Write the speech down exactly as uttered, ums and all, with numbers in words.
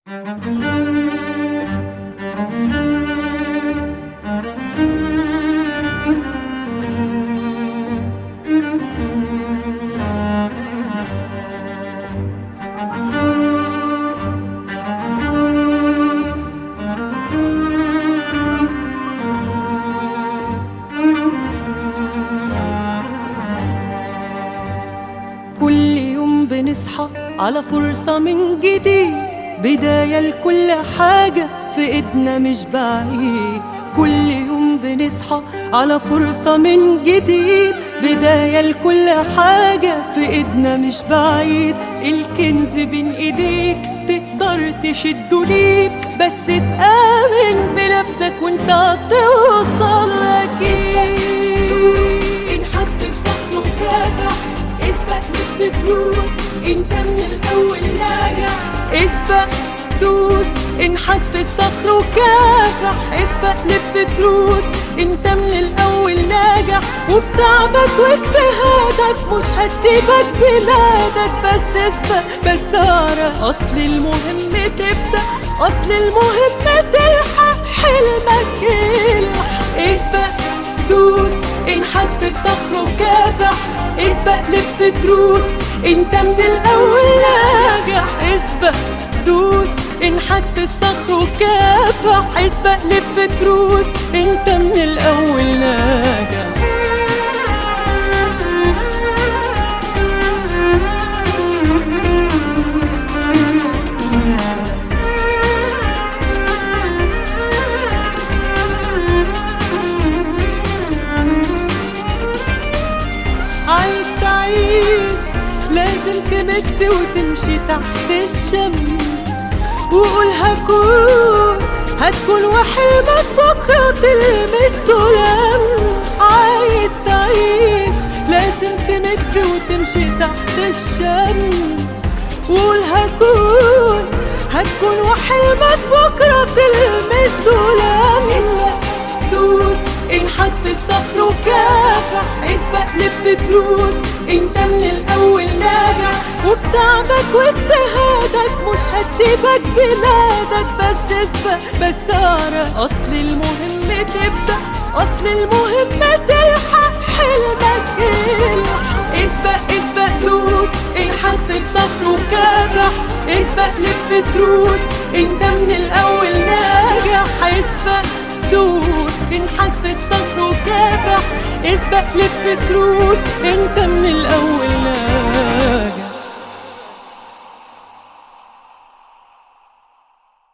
كل يوم بنصحى على فرصة من جديد، بداية لكل حاجة في ايدنا مش بعيد. كل يوم بنصحى على فرصة من جديد، بداية لكل حاجة في ايدنا مش بعيد. الكنز بين ايديك تقدر تشده ليك، بس تآمن بنفسك وانت هتوصل اكيد. انحت في الصخر وكافح، اسبق لف تروس، انت من الاول ناجح. اسبق دوس، انحت في الصخر وكافح، اسبق لف تروس، انت من الاول ناجح. وبتعبك واجتهادك مش هتسيبك بلادك، بس اسبق بس اعرف اصل المهم تبدأ، اصل المهم تلحق حلمك يلحق. اسبق دوس، انحت في الصخر وكافح، اسبق لف تروس، انت من الاول ناجح. اسبق دوس، انحت في الصخر وكافح، اسبق لف تروس، انت من الاول ناجح. عايز تعيش لازم تمد وتمشي تحت الشمس، وقول هكون هتكون وحلمك بكرة تلمسه لمس. عايز تعيش لازم تمد وتمشي تحت الشمس، وقول هكون هتكون وحلمك بكرة تلمسه لمس. دوس، انحت في الصخر وكافح، اسبق لف تروس، انت من الاول ناجح. وبتعبك واجتهادك مش هتسيبك بلادك، بس اسبق بس اعرف اصل المهم تبدأ، اصل المهم تلحق حلمك يلحق. اسبق اسبق دوس، انحت في الصخر وكافح، اسبق لف تروس، انت من الاول ناجح. اسبق دوس، انحت في الصخر وكافح، اسبق لف تروس، انت من الاول ناجح.